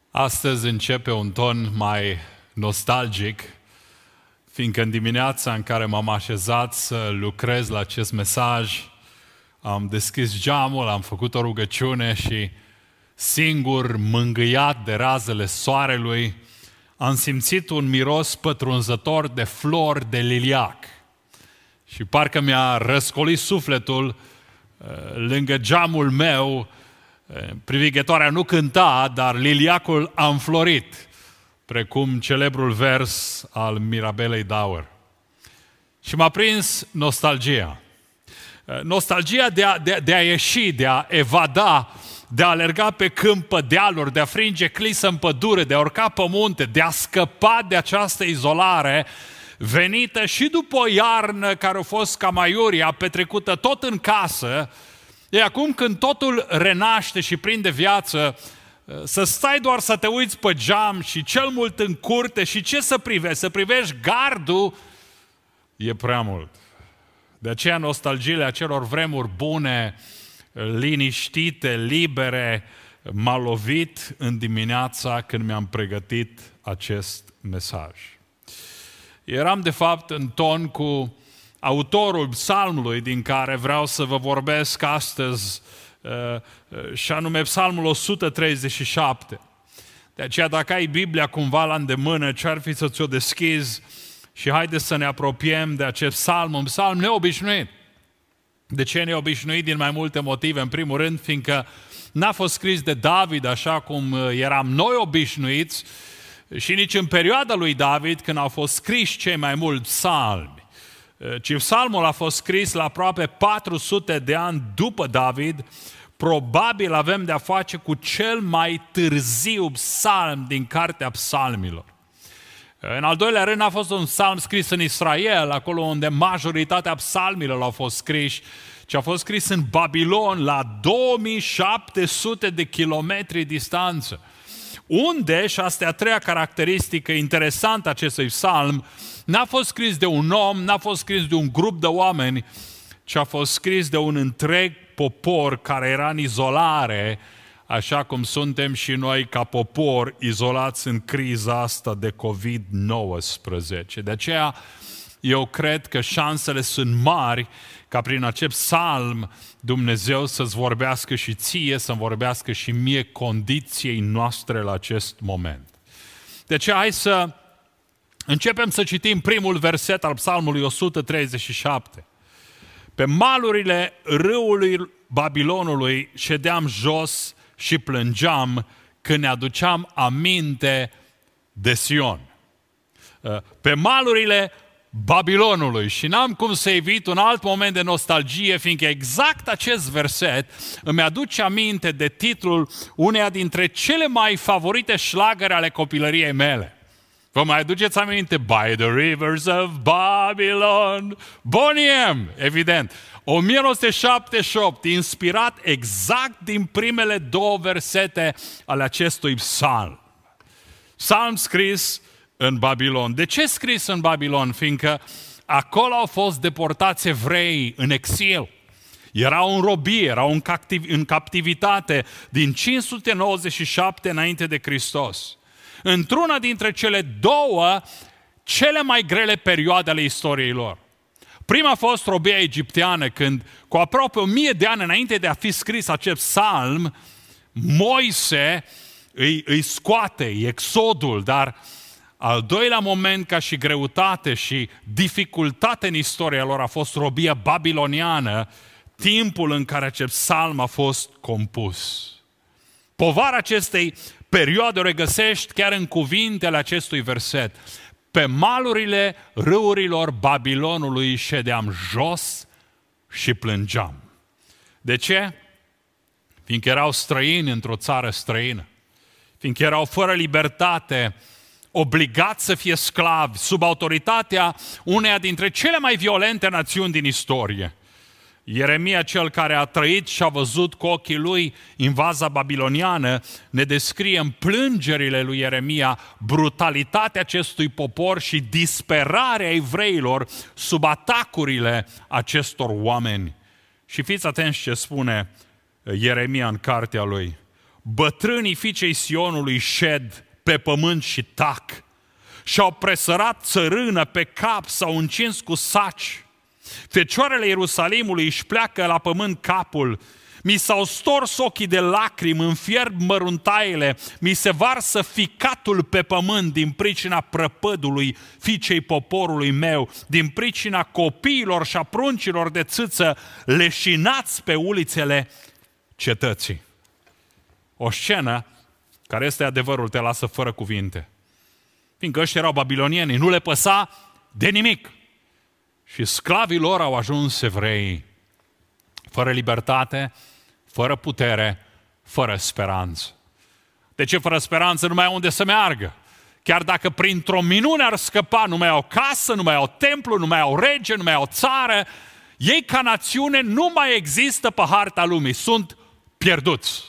Astăzi începe un ton mai nostalgic, fiindcă în dimineața în care m-am așezat să lucrez la acest mesaj, am deschis geamul, am făcut o rugăciune și singur, mângâiat de razele soarelui, am simțit un miros pătrunzător de flori de liliac. Și parcă mi-a răscolit sufletul lângă geamul meu. Privighetoarea nu cânta, dar liliacul a înflorit, precum celebrul vers al Mirabelei Daur. Și m-a prins nostalgia. Nostalgia de a ieși, de a evada, de a alerga pe câmp, pe dealuri, de a frânge clisă în pădure, de a urca pe munte, de a scăpa de această izolare venită și după o iarnă care a fost cam aiurea, petrecută tot în casă. E acum când totul renaște și prinde viață, să stai doar să te uiți pe geam și cel mult în curte și ce să privești? Să privești gardul e prea mult. De aceea nostalgiile acelor vremuri bune, liniștite, libere, m-a lovit în dimineața când mi-am pregătit acest mesaj. Eram de fapt în ton cu autorul psalmului din care vreau să vă vorbesc astăzi, și anume psalmul 137. De aceea dacă ai Biblia cumva la îndemână, ce-ar fi să ți-o deschizi și haideți să ne apropiem de acest psalm, un psalm neobișnuit. De ce neobișnuit? Din mai multe motive. În primul rând, fiindcă n-a fost scris de David așa cum eram noi obișnuiți și nici în perioada lui David, când au fost scriși cei mai mulți psalmi. Ci psalmul a fost scris la aproape 400 de ani după David. Probabil avem de-a face cu cel mai târziu psalm din cartea psalmilor. În al doilea rând, a fost un psalm scris în Israel, acolo unde majoritatea psalmilor au fost scriși, ci a fost scris în Babilon, la 2700 de kilometri distanță. Unde, și asta e a treia caracteristică interesantă a acestui psalm, n-a fost scris de un om, n-a fost scris de un grup de oameni, ci a fost scris de un întreg popor care era în izolare, așa cum suntem și noi ca popor izolați în criza asta de COVID-19. De aceea eu cred că șansele sunt mari ca prin acest psalm Dumnezeu să-ți vorbească și ție, să-mi vorbească și mie condiției noastre la acest moment. De aceea hai să începem să citim primul verset al psalmului 137. Pe malurile râului Babilonului ședeam jos și plângeam când ne aduceam aminte de Sion. Pe malurile Babilonului. Și n-am cum să evit un alt moment de nostalgie, fiindcă exact acest verset îmi aduce aminte de titlul uneia dintre cele mai favorite șlagăre ale copilăriei mele. Vă mai aduceți aminte? By the rivers of Babylon. Bonnie M, evident. 1978, inspirat exact din primele două versete ale acestui psalm. Psalm scris în Babilon. De ce scris în Babilon? Fiindcă acolo au fost deportați evrei în exil. Erau în robie, erau în captivitate din 597 înainte de Hristos. Într-una dintre cele două, cele mai grele perioade ale istoriei lor. Prima a fost robia egipteană, când cu aproape 1000 de ani înainte de a fi scris acest psalm, Moise îi scoate, exodul, dar al doilea moment ca și greutate și dificultate în istoria lor a fost robia babiloniană, timpul în care acest psalm a fost compus. Povara acestei perioade o regăsești chiar în cuvintele acestui verset. Pe malurile râurilor Babilonului ședeam jos și plângeam. De ce? Fiindcă erau străini într-o țară străină. Fiindcă erau fără libertate, obligați să fie sclavi, sub autoritatea uneia dintre cele mai violente națiuni din istorie. Ieremia, cel care a trăit și a văzut cu ochii lui invazia babiloniană, ne descrie în plângerile lui Ieremia brutalitatea acestui popor și disperarea evreilor sub atacurile acestor oameni. Și fiți atenți ce spune Ieremia în cartea lui. bătrânii fiicei Sionului șed pe pământ și tac. Și-au presărat țărână pe cap, s-au încins cu saci. Fecioarele Ierusalimului își pleacă la pământ capul. Mi s-au stors ochii de lacrimi, îmi fierb măruntaiele, mi se varsă ficatul pe pământ din pricina prăpădului fiicei poporului meu, din pricina copiilor și a pruncilor de țâță leșinați pe ulițele cetății. O scenă care este adevărul, te lasă fără cuvinte. Fiindcă ăștia erau babilonieni, nu le păsa de nimic. Și sclavii lor au ajuns evrei, fără libertate, fără putere, fără speranță. De ce fără speranță? Nu mai au unde să meargă. Chiar dacă printr-o minune ar scăpa, nu mai au casă, nu mai au templu, nu mai au rege, nu mai au țară, ei ca națiune nu mai există pe harta lumii, sunt pierduți.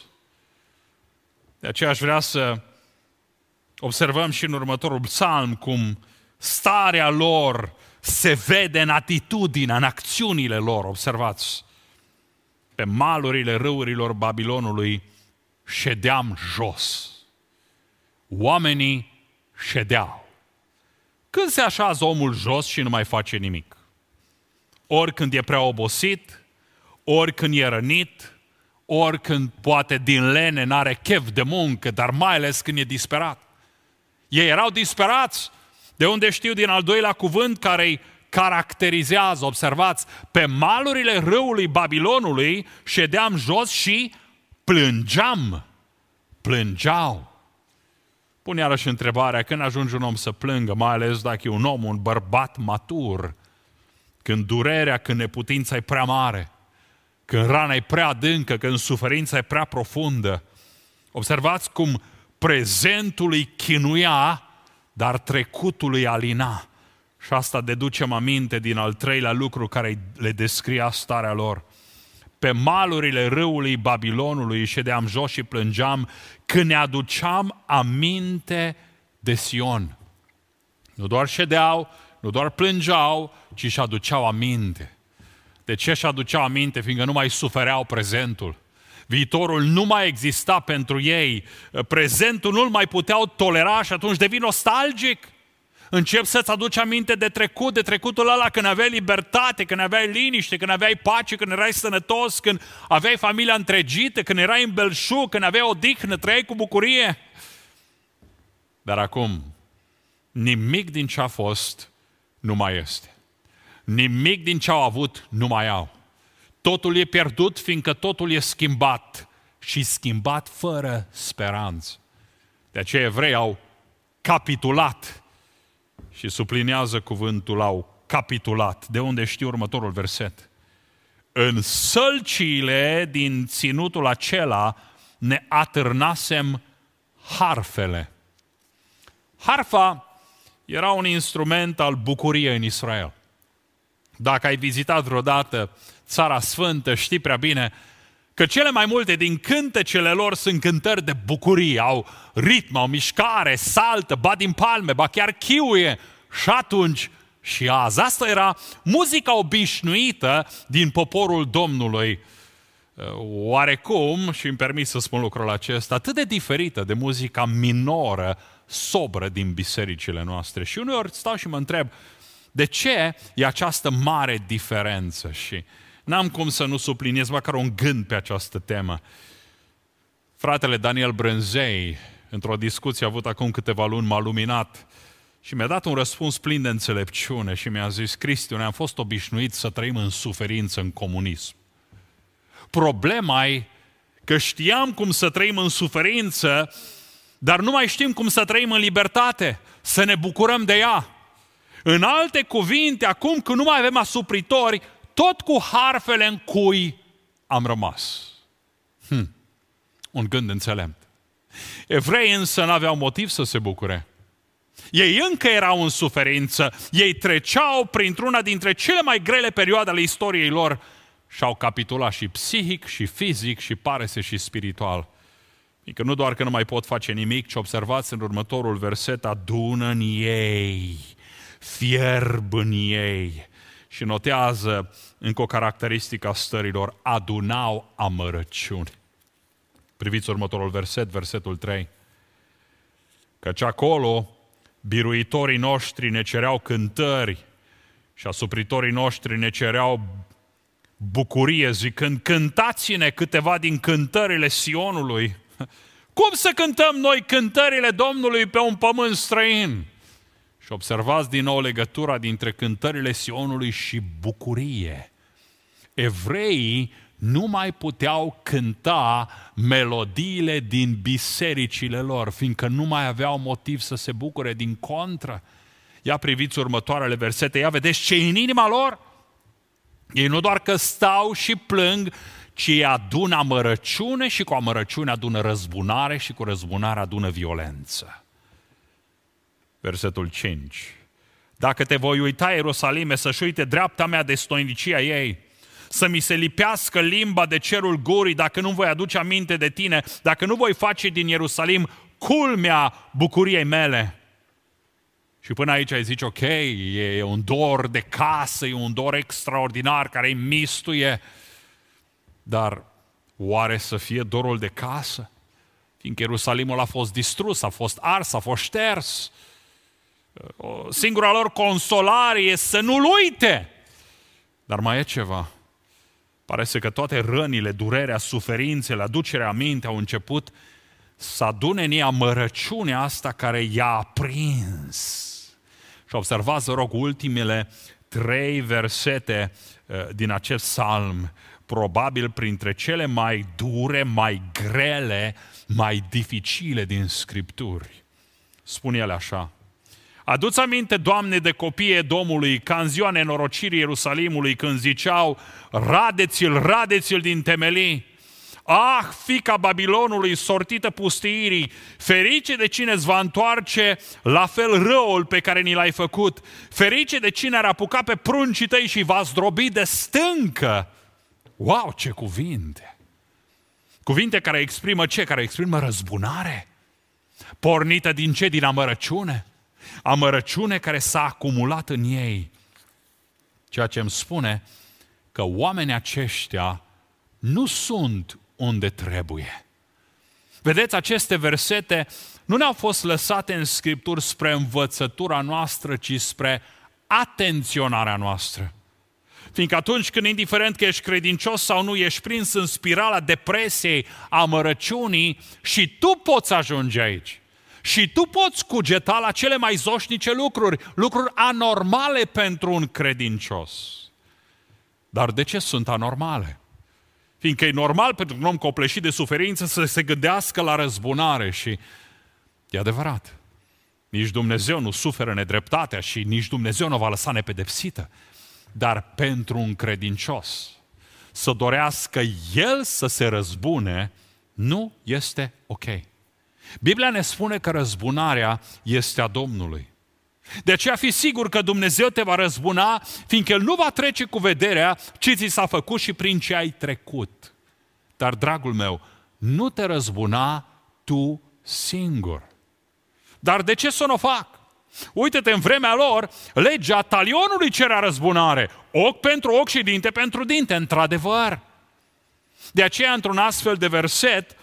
De aceea aș vrea să observăm și în următorul psalm cum starea lor se vede în atitudinea, în acțiunile lor. Observați, pe malurile râurilor Babilonului ședeam jos. Oamenii ședeau. Când se așează omul jos și nu mai face nimic? Ori când e prea obosit, ori când e rănit, ori când poate din lene n-are chef de muncă, dar mai ales când e disperat. Ei erau disperați, de unde știu din al doilea cuvânt care îi caracterizează, observați, pe malurile râului Babilonului ședeam jos și plângeam. Plângeau. Pun iarăși întrebarea, când ajunge un om să plângă, mai ales dacă e un om, un bărbat matur, când durerea, când neputința e prea mare, când rana e prea adâncă, când suferința e prea profundă. Observați cum prezentul îi chinuia, dar trecutul îi alina. Și asta deducem aminte din al treilea lucru care le descria starea lor. Pe malurile râului Babilonului ședeam jos și plângeam când ne aduceam aminte de Sion. Nu doar ședeau, nu doar plângeau, ci și aduceau aminte. De ce și aduceau aminte? Fiindcă nu mai sufereau prezentul. Viitorul nu mai exista pentru ei. Prezentul nu-l mai puteau tolera și atunci devin nostalgic. Încep să-ți aduci aminte de trecut, de trecutul ăla când aveai libertate, când aveai liniște, când aveai pace, când erai sănătos, când aveai familia întregită, când erai în belșug, când aveai odihnă, trăiai cu bucurie. Dar acum, nimic din ce a fost nu mai este. Nimic din ce au avut nu mai au. Totul e pierdut, fiindcă totul e schimbat și schimbat fără speranță. De aceea evrei au capitulat și sublinează cuvântul au capitulat. De unde știu următorul verset? În sălciile din ținutul acela ne atârnasem harfele. Harfa era un instrument al bucuriei în Israel. Dacă ai vizitat vreodată Țara Sfântă, știi prea bine că cele mai multe din cântecele lor sunt cântări de bucurie, au ritm, au mișcare, saltă, bat din palme, ba chiar chiuie. Și atunci și azi. Asta era muzica obișnuită din poporul Domnului. Oarecum, și îmi permit să spun lucrul acesta, atât de diferită de muzica minoră, sobră din bisericile noastre. Și uneori stau și mă întreb, de ce e această mare diferență? Și n-am cum să nu subliniez măcar un gând pe această temă. Fratele Daniel Brânzei, într-o discuție avut acum câteva luni, m-a luminat și mi-a dat un răspuns plin de înțelepciune și mi-a zis: Cristi, noi am fost obișnuiți să trăim în suferință în comunism. Problema e că știam cum să trăim în suferință, dar nu mai știm cum să trăim în libertate, să ne bucurăm de ea. În alte cuvinte, acum că nu mai avem asupritori, tot cu harfele în cui am rămas. Un gând înțelept. Evreii însă n-aveau motiv să se bucure. Ei încă erau în suferință, ei treceau printr-una dintre cele mai grele perioade ale istoriei lor și au capitulat și psihic, și fizic, și pare-se și spiritual. Adică nu doar că nu mai pot face nimic, ci observați în următorul verset, adună în ei, fierb în ei. Și notează încă o caracteristică a stărilor, adunau amărăciuni. Priviți următorul verset, versetul 3. Căci acolo biruitorii noștri ne cereau cântări și asupritorii noștri ne cereau bucurie, zicând, cântați-ne câteva din cântările Sionului. Cum să cântăm noi cântările Domnului pe un pământ străin? Și observați din nou legătura dintre cântările Sionului și bucurie. Evreii nu mai puteau cânta melodiile din bisericile lor, fiindcă nu mai aveau motiv să se bucure, din contră. Ia priviți următoarele versete, ia vedeți ce e în inima lor. Ei nu doar că stau și plâng, ci adună amărăciune și cu amărăciune adună răzbunare și cu răzbunare adună violență. Versetul 5. Dacă te voi uita, Ierusalime, să-și uite dreapta mea de stoinicia ei, să mi se lipească limba de cerul gurii, dacă nu voi aduce aminte de tine, dacă nu voi face din Ierusalim culmea bucuriei mele. Și până aici ai zice, ok, e un dor de casă, e un dor extraordinar care îi mistuie, dar oare să fie dorul de casă? Fiindcă Ierusalimul a fost distrus, a fost ars, a fost șters. Singura lor consolare e să nu-l uite. Dar mai e ceva. Pare că toate rănile, durerea, suferințele, aducerea aminte au început să adune în ea amărăciunea asta care i-a aprins. Și observați, vă rog, ultimele 3 versete din acest psalm, probabil printre cele mai dure, mai grele, mai dificile din Scripturi. Spune el așa: adu-ți aminte, Doamne, de copiii Edomului, ca în ziua nenorocirii Ierusalimului, când ziceau, radeți-l din temelii. Ah, fiica Babilonului, sortită pustiirii, ferice de cine îți va întoarce la fel răul pe care ni l-ai făcut, ferice de cine ar apuca pe pruncii tăi și va zdrobi de stâncă. Wow, ce cuvinte! Cuvinte care exprimă ce? Care exprimă răzbunare. Pornită din ce? Din amărăciune. Amărăciune care s-a acumulat în ei. Ceea ce îmi spune că oamenii aceștia nu sunt unde trebuie. Vedeți, aceste versete nu ne-au fost lăsate în Scripturi spre învățătura noastră, ci spre atenționarea noastră. Fiindcă atunci când, indiferent că ești credincios sau nu, ești prins în spirala depresiei, amărăciunii, și tu poți ajunge aici. Și tu poți cugeta la cele mai zoșnice lucruri anormale pentru un credincios. Dar de ce sunt anormale? Fiindcă e normal pentru un om copleșit de suferință să se gândească la răzbunare și e adevărat. Nici Dumnezeu nu suferă nedreptatea și nici Dumnezeu nu va lăsa nepedepsită. Dar pentru un credincios să dorească el să se răzbune nu este ok. Biblia ne spune că răzbunarea este a Domnului. De aceea fi sigur că Dumnezeu te va răzbuna, fiindcă El nu va trece cu vederea ce ți s-a făcut și prin ce ai trecut. Dar, dragul meu, nu te răzbuna tu singur. Dar de ce să nu o fac? Uite-te, în vremea lor, legea talionului cerea răzbunare. Ochi pentru ochi și dinte pentru dinte, într-adevăr. De aceea, într-un astfel de verset,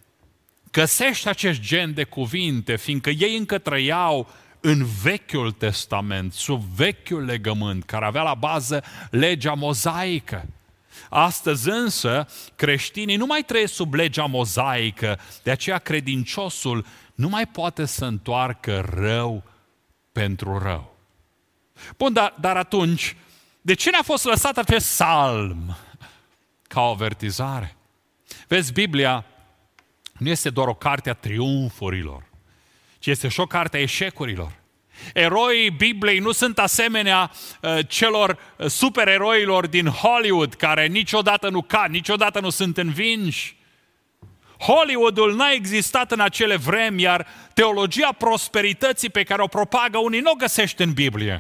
găsești acest gen de cuvinte, fiindcă ei încă trăiau în Vechiul Testament, sub vechiul legământ, care avea la bază legea mozaică. Astăzi însă, creștinii nu mai trăiesc sub legea mozaică, de aceea credinciosul nu mai poate să întoarcă rău pentru rău. Bun, dar atunci, de ce ne-a fost lăsat acest psalm ca o avertizare? Vezi, Biblia nu este doar o carte a triumfurilor, ci este și o carte a eșecurilor. Eroii Bibliei nu sunt asemenea celor supereroilor din Hollywood, care niciodată nu cad, niciodată nu sunt învinși. Hollywoodul n-a existat în acele vremi, iar teologia prosperității pe care o propagă unii nu o găsești în Biblie.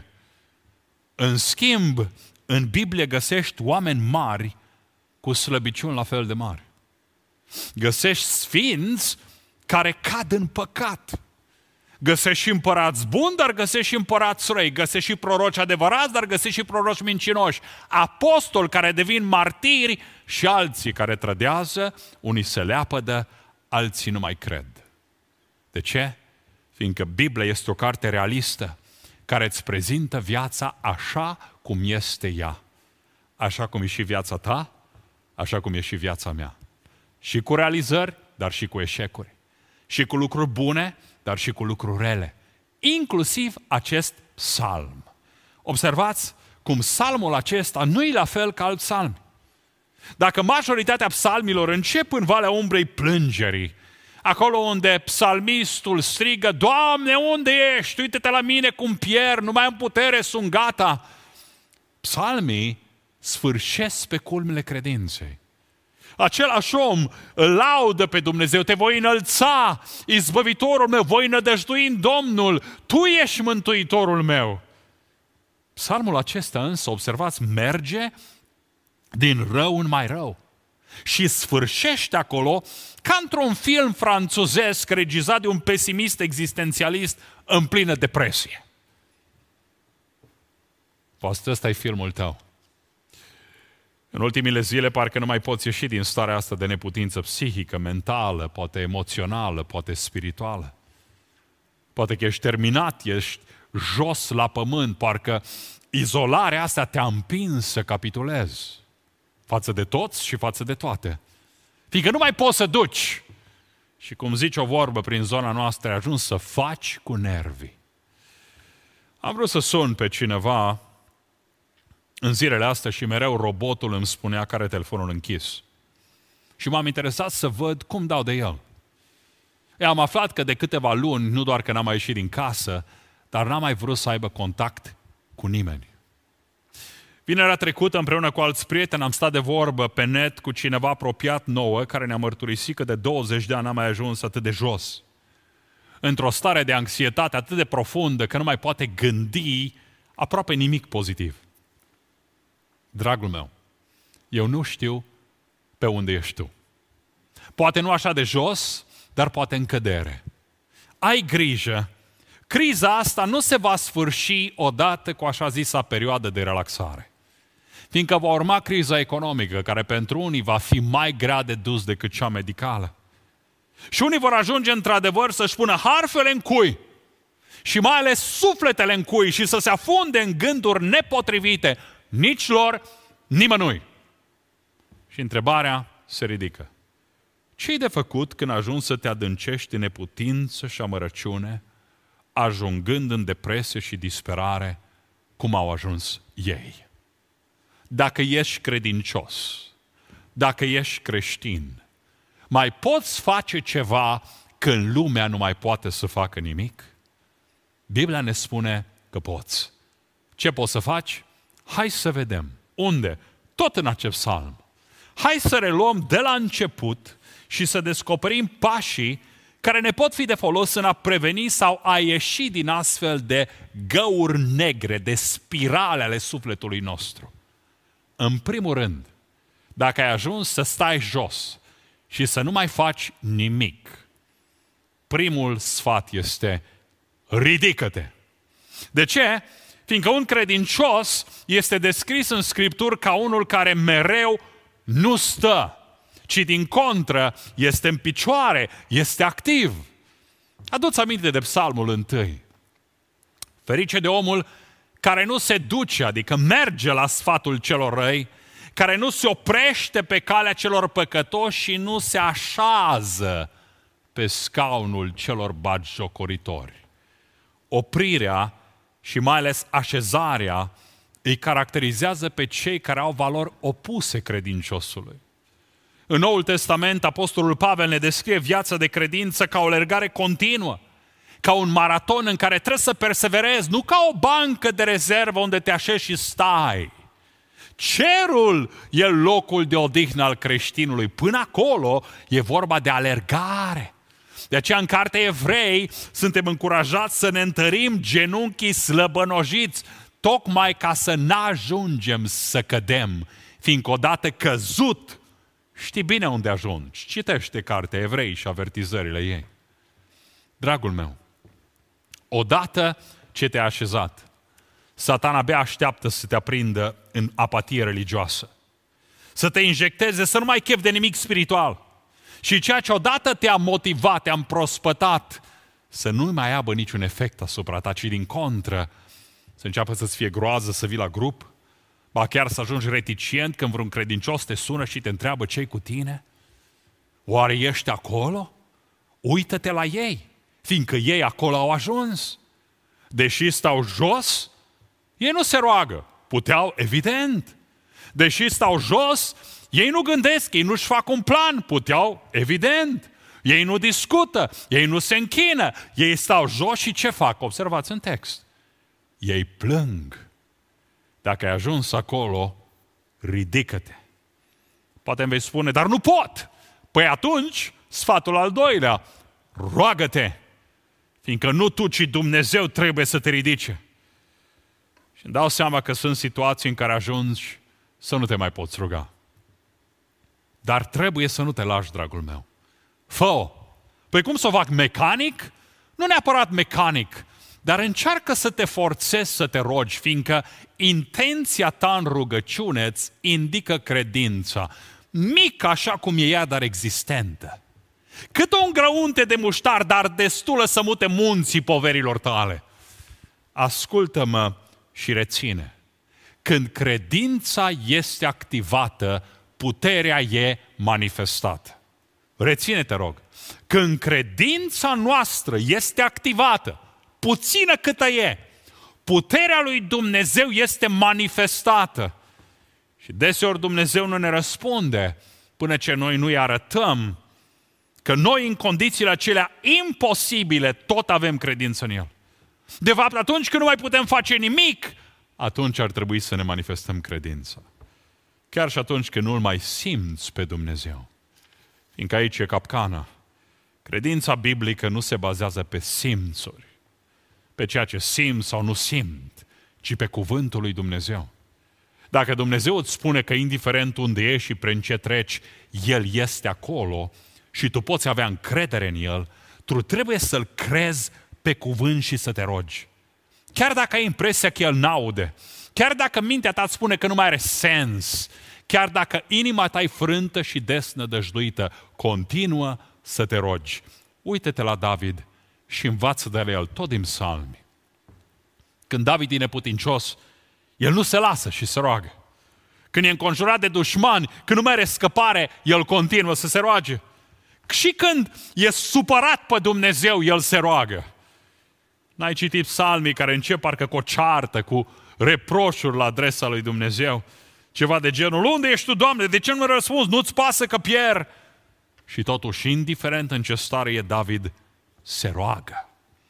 În schimb, în Biblie găsești oameni mari cu slăbiciuni la fel de mari. Găsești sfinți care cad în păcat. Găsești și împărați buni, dar găsești și împărați răi. Găsești și proroci adevărați, dar găsești și proroci mincinoși. Apostoli care devin martiri și alții care trădează, unii se leapădă, alții nu mai cred. De ce? Fiindcă Biblia este o carte realistă care îți prezintă viața așa cum este ea. Așa cum e și viața ta, așa cum e și viața mea. Și cu realizări, dar și cu eșecuri. Și cu lucruri bune, dar și cu lucruri rele. Inclusiv acest psalm. Observați cum psalmul acesta nu e la fel ca alt psalm. Dacă majoritatea psalmilor încep în Valea Umbrei Plângerii, acolo unde psalmistul strigă, Doamne, unde ești? Uite-te la mine cum pierd, nu mai am putere, sunt gata. Psalmii sfârșesc pe culmile credinței. Același om îl laudă pe Dumnezeu, te voi înălța, izbăvitorul meu, voi nădăjdui în Domnul, tu ești mântuitorul meu. Psalmul acesta însă, observați, merge din rău în mai rău și sfârșește acolo ca într-un film franțuzesc regizat de un pesimist existențialist în plină depresie. Poate ăsta e filmul tău. În ultimile zile parcă nu mai poți ieși din starea asta de neputință psihică, mentală, poate emoțională, poate spirituală. Poate că ești terminat, ești jos la pământ, parcă izolarea asta te-a împins să capitulezi față de toți și față de toate. Fiindcă nu mai poți să duci. Și cum zice o vorbă prin zona noastră, ai ajuns să faci cu nervii. Am vrut să sun pe cineva în zilele astea și mereu robotul îmi spunea că are telefonul închis. Și m-am interesat să văd cum dau de el. Am aflat că de câteva luni, nu doar că n-am mai ieșit din casă, dar n-am mai vrut să aibă contact cu nimeni. Vinerea trecută, împreună cu alți prieteni, am stat de vorbă pe net cu cineva apropiat nouă, care ne-a mărturisit că de 20 de ani n-a mai ajuns atât de jos. Într-o stare de anxietate atât de profundă că nu mai poate gândi aproape nimic pozitiv. Dragul meu, eu nu știu pe unde ești tu. Poate nu așa de jos, dar poate în cădere. Ai grijă. Criza asta nu se va sfârși odată cu așa zisa perioadă de relaxare. Fiindcă va urma criza economică, care pentru unii va fi mai grea de dus decât cea medicală. Și unii vor ajunge într-adevăr să-și pună harfele în cui și mai ales sufletele în cui și să se afunde în gânduri nepotrivite, nici lor, nimănui. Și întrebarea se ridică. Ce-i de făcut când ajungi să te adâncești în neputință și amărăciune, ajungând în depresie și disperare, cum au ajuns ei? Dacă ești credincios, dacă ești creștin, mai poți face ceva când lumea nu mai poate să facă nimic? Biblia ne spune că poți. Ce poți să faci? Hai să vedem. Unde? Tot în acest psalm. Hai să reluăm de la început și să descoperim pașii care ne pot fi de folos în a preveni sau a ieși din astfel de găuri negre, de spirale ale sufletului nostru. În primul rând, dacă ai ajuns să stai jos și să nu mai faci nimic, primul sfat este ridică-te. De ce? Fiindcă un credincios este descris în Scripturi ca unul care mereu nu stă, ci din contră este în picioare, este activ. Adu-ți aminte de Psalmul 1. Ferice de omul care nu se duce, adică merge la sfatul celor răi, care nu se oprește pe calea celor păcătoși și nu se așează pe scaunul celor batjocoritori. Oprirea și mai ales așezarea îi caracterizează pe cei care au valori opuse credinciosului. În Noul Testament, Apostolul Pavel ne descrie viața de credință ca o alergare continuă, ca un maraton în care trebuie să perseverezi, nu ca o bancă de rezervă unde te așezi și stai. Cerul e locul de odihnă al creștinului. Până acolo e vorba de alergare. De aceea în cartea Evrei suntem încurajați să ne întărim genunchii slăbănojiți, tocmai ca să n-ajungem să cădem, fiindcă odată căzut, știi bine unde ajungi. Citește cartea Evrei și avertizările ei. Dragul meu, odată ce te-ai așezat, Satan abia așteaptă să te aprindă în apatie religioasă, să te injecteze, să nu mai chef de nimic spiritual Și ceea ce odată te-a motivat, te-a împrospătat, să nu mai aibă niciun efect asupra ta, ci din contră, să înceapă să-ți fie groază să vii la grup, ba chiar să ajungi reticent când vreun credincios te sună și te întreabă ce-i cu tine? Oare ești acolo? Uită-te la ei, fiindcă ei acolo au ajuns. Deși stau jos, ei nu se roagă. Puteau, evident. Deși stau jos, ei nu gândesc, ei nu-și fac un plan. Puteau, evident. Ei nu discută, ei nu se închină. Ei stau jos și ce fac? Observați în text. Ei plâng. Dacă ai ajuns acolo, ridică-te. Poate îmi vei spune, dar nu pot. Păi atunci, sfatul al doilea, roagă-te, fiindcă nu tu, ci Dumnezeu trebuie să te ridice. Și îmi dau seama că sunt situații în care ajungi să nu te mai poți ruga. Dar trebuie să nu te lași, dragul meu. Fă-o. Păi cum să o fac mecanic? Nu neapărat mecanic, dar încearcă să te forțezi să te rogi, fiindcă intenția ta în rugăciune îți indică credința. Mică așa cum e ea, dar existentă. Cât un grăunte de muștar, dar destulă să mute munții poverilor tale. Ascultă-mă și reține. Când credința este activată, puterea e manifestată. Reține-te, rog. Când credința noastră este activată, puțină câtă e, puterea lui Dumnezeu este manifestată. Și deseori Dumnezeu nu ne răspunde până ce noi nu-i arătăm că noi în condițiile acelea imposibile tot avem credință în El. De fapt, atunci când nu mai putem face nimic, atunci ar trebui să ne manifestăm credința. Chiar și atunci când nu-L mai simți pe Dumnezeu. Fiindcă aici e capcana. Credința biblică nu se bazează pe simțuri, pe ceea ce simt sau nu simt, ci pe cuvântul lui Dumnezeu. Dacă Dumnezeu îți spune că indiferent unde ești și prin ce treci, El este acolo și tu poți avea încredere în El, tu trebuie să-L crezi pe cuvânt și să te rogi. Chiar dacă ai impresia că El n-aude, chiar dacă mintea ta îți spune că nu mai are sens, chiar dacă inima ta e frântă și desnădăjduită, continuă să te rogi. Uită-te la David și învață de la el tot din psalmi. Când David e neputincios, el nu se lasă și se roagă. Când e înconjurat de dușmani, când nu mai are scăpare, el continuă să se roage. Și când e supărat pe Dumnezeu, el se roagă. N-ai citit psalmii care încep parcă cu o ceartă, cu reproșuri la adresa lui Dumnezeu? Ceva de genul, unde ești tu, Doamne? De ce nu mi răspunzi? Nu-ți pasă că pierd? Și totuși, indiferent în ce stare e David, se roagă.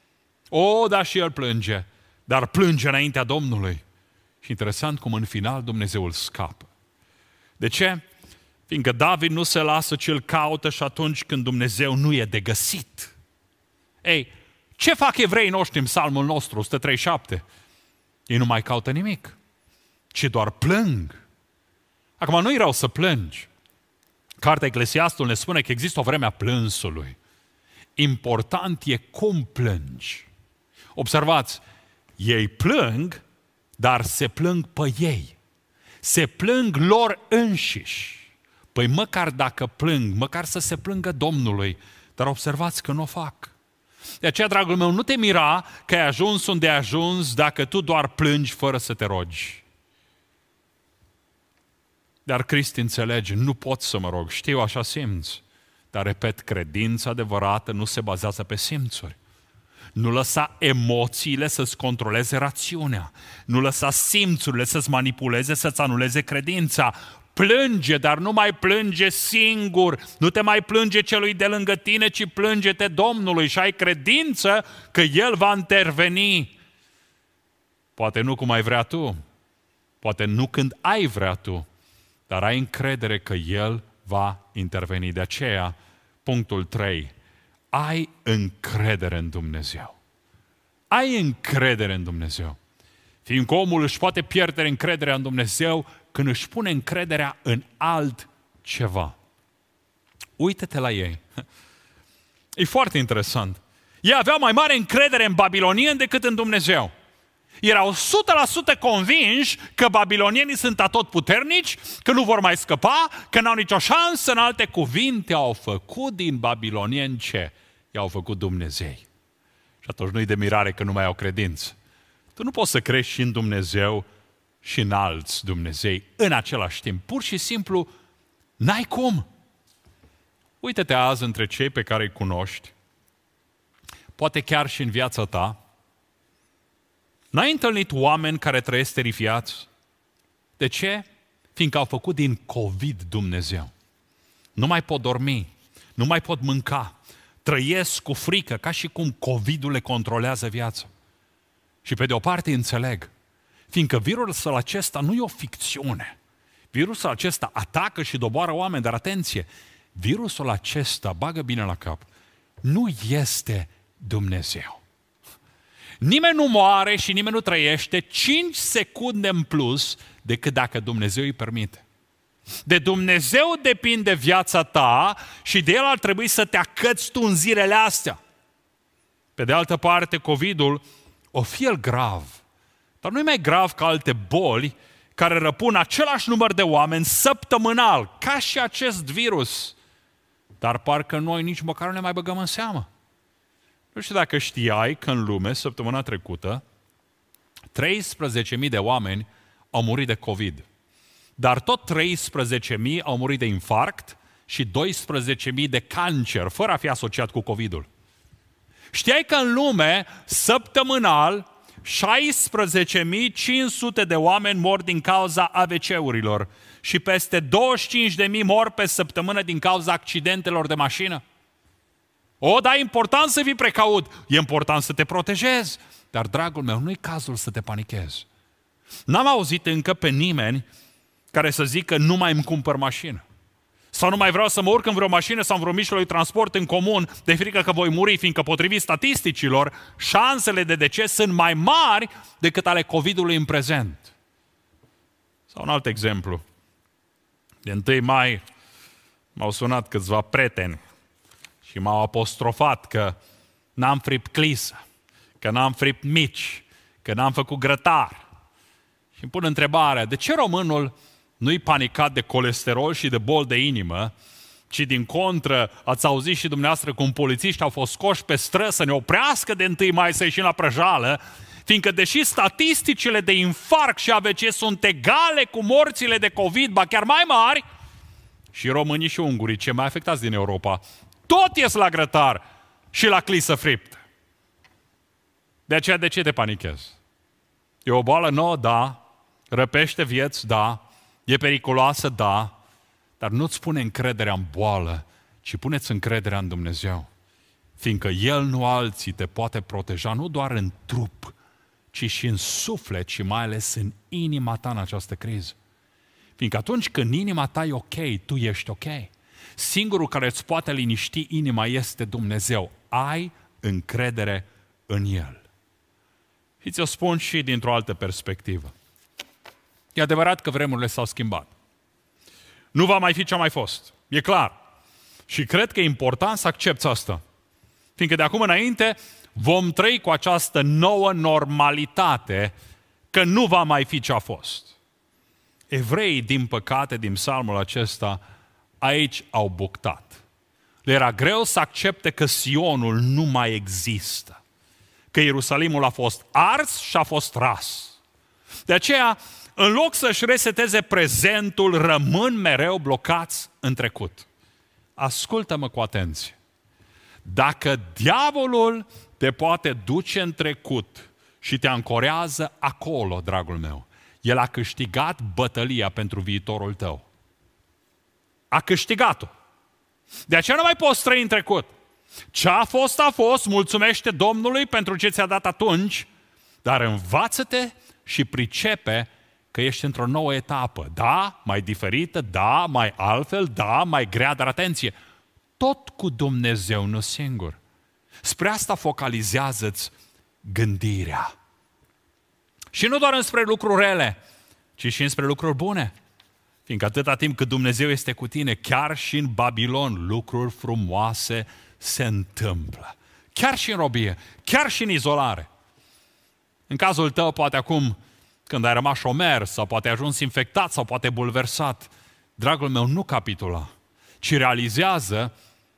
O, da, și el plânge, dar plânge înaintea Domnului. Și interesant cum în final Dumnezeu îl scapă. De ce? Fiindcă David nu se lasă, ci îl caută și atunci când Dumnezeu nu e de găsit. Ei, ce fac evreii noștri în psalmul nostru, 137? Ei nu mai caută nimic, ci doar plâng. Acum, nu-i rău să plângi. Cartea Eclesiastul ne spune că există o vreme a plânsului. Important e cum plângi. Observați, ei plâng, dar se plâng pe ei. Se plâng lor înșiși. Păi măcar dacă plâng, măcar să se plângă Domnului. Dar observați că nu o fac. De aceea, dragul meu, nu te mira că ai ajuns unde ai ajuns dacă tu doar plângi fără să te rogi. Dar Cristi înțelege, nu pot să mă rog, știu, așa simți. Dar, repet, credința adevărată nu se bazează pe simțuri. Nu lăsa emoțiile să-ți controleze rațiunea. Nu lăsa simțurile să-ți manipuleze, să-ți anuleze credința. Plânge, dar nu mai plânge singur. Nu te mai plânge celui de lângă tine, ci plânge-te Domnului și ai credință că El va interveni. Poate nu cum ai vrea tu, poate nu când ai vrea tu, dar ai încredere că El va interveni. De aceea, punctul 3, ai încredere în Dumnezeu. Ai încredere în Dumnezeu. Fiindcă omul își poate pierde încrederea în Dumnezeu când își pune încrederea în altceva. Uită-te la ei. E foarte interesant. Ei aveau mai mare încredere în babilonieni decât în Dumnezeu. Erau 100% convinși că babilonienii sunt atotputernici, că nu vor mai scăpa, că n-au nicio șansă. În alte cuvinte, au făcut din babilonieni ce? I-au făcut Dumnezei. Și atunci nu-i de mirare că nu mai au credință. Tu nu poți să crești și în Dumnezeu și în alți Dumnezei în același timp. Pur și simplu, n-ai cum. Uită-te azi între cei pe care îi cunoști, poate chiar și în viața ta. N-ai întâlnit oameni care trăiesc terifiați? De ce? Fiindcă au făcut din COVID Dumnezeu. Nu mai pot dormi, nu mai pot mânca, trăiesc cu frică, ca și cum COVID-ul le controlează viața. Și pe de o parte înțeleg, fiindcă virusul acesta nu e o ficțiune. Virusul acesta atacă și doboară oameni, dar atenție, virusul acesta, bagă bine la cap, nu este Dumnezeu. Nimeni nu moare și nimeni nu trăiește 5 secunde în plus decât dacă Dumnezeu îi permite. De Dumnezeu depinde viața ta și de El ar trebui să te acăți tu în zilele astea. Pe de altă parte, COVID-ul o fi el grav, dar nu e mai grav ca alte boli care răpun același număr de oameni săptămânal, ca și acest virus. Dar parcă noi nici măcar nu ne mai băgăm în seamă. Nu știu dacă știai că în lume, săptămâna trecută, 13.000 de oameni au murit de COVID. Dar tot 13.000 au murit de infarct și 12.000 de cancer, fără a fi asociat cu COVID-ul. Știai că în lume, săptămânal, 16.500 de oameni mor din cauza AVC-urilor și peste 25.000 mor pe săptămână din cauza accidentelor de mașină? Dar e important să fii precaut, e important să te protejezi, dar, dragul meu, nu e cazul să te panichezi. N-am auzit încă pe nimeni care să zică nu mai îmi cumpăr mașină. Sau nu mai vreau să mă urc în vreo mașină sau în vreo mijloc de transport în comun de frică că voi muri, fiindcă potrivit statisticilor, șansele de deces sunt mai mari decât ale COVID-ului în prezent. Sau un alt exemplu. De 1 mai m-au sunat câțiva prieteni și m-au apostrofat că n-am fript clisă, că n-am fript mici, că n-am făcut grătar. Și îmi pun întrebarea, de ce românul nu-i panicat de colesterol și de boli de inimă, ci din contră, ați auzit și dumneavoastră cum polițiști au fost scoși pe străzi să ne oprească de 1 mai să ieșim la prăjală, fiindcă deși statisticile de infarct și AVC sunt egale cu morțile de COVID, ba chiar mai mari, și românii și ungurii, cei mai afectați din Europa, tot ies la grătar și la clisă friptă. De aceea, de ce te panichezi? E o boală nouă, da, răpește vieți, da, e periculoasă, da, dar nu-ți pune încrederea în boală, ci puneți încrederea în Dumnezeu. Fiindcă El, nu alții, te poate proteja nu doar în trup, ci și în suflet și mai ales în inima ta în această criză. Fiindcă atunci când inima ta e ok, tu ești ok. Singurul care îți poate liniști inima este Dumnezeu. Ai încredere în El. Și ți-o spun și dintr-o altă perspectivă. E adevărat că vremurile s-au schimbat. Nu va mai fi ce a mai fost. E clar. Și cred că e important să accepți asta. Fiindcă de acum înainte vom trăi cu această nouă normalitate că nu va mai fi ce a fost. Evreii, din păcate, din psalmul acesta, aici au buctat. Le era greu să accepte că Sionul nu mai există. Că Ierusalimul a fost ars și a fost ras. De aceea, în loc să-și reseteze prezentul, rămân mereu blocați în trecut. Ascultă-mă cu atenție. Dacă diavolul te poate duce în trecut și te ancorează acolo, dragul meu, el a câștigat bătălia pentru viitorul tău. A câștigat-o. De aceea nu mai poți trăi în trecut. Ce a fost, mulțumește Domnului pentru ce ți-a dat atunci, dar învață-te și pricepe că ești într-o nouă etapă. Da, mai diferită, da, mai altfel, da, mai grea, dar atenție, tot cu Dumnezeu, nu singur. Spre asta focalizează-ți gândirea. Și nu doar înspre lucruri rele, ci și înspre lucruri bune. Fiindcă atâta timp cât Dumnezeu este cu tine, chiar și în Babilon, lucruri frumoase se întâmplă. Chiar și în robie, chiar și în izolare. În cazul tău, poate acum, când ai rămas șomer, sau poate ai ajuns infectat, sau poate bulversat, dragul meu, nu capitula, ci realizează